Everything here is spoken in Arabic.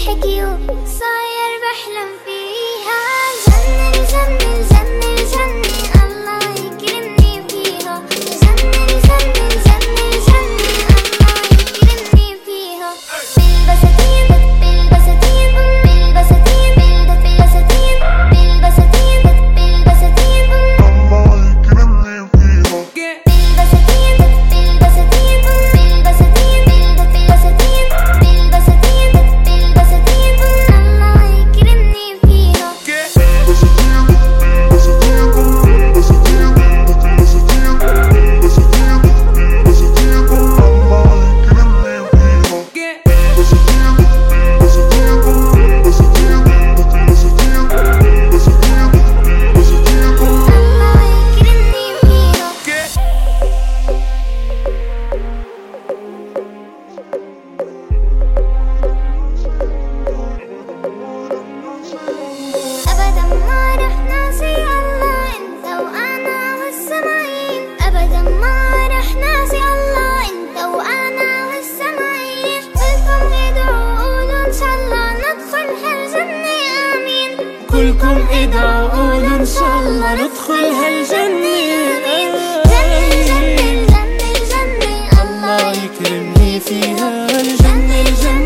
الحكي وصاير بحلم فيها. الجنة الجنة الجنة الجنة الله يكرمني فيها. الجنة الجنة الجنة الجنة الله يكرمني فيها. بالبساتين بالبساتين بالبساتين بالبساتين بالبساتين بالبساتين الله يكرمني فيها. بالبساتين بالبساتين بالبساتين بالبساتين بالبساتين بالبساتين الله يكرمني فيها. كلكم ادعوا قولوا ان شاء الله ندخل هالجنة. جنة الجنة الجنة الجنة الله يكرمني فيها. الجنة الجنة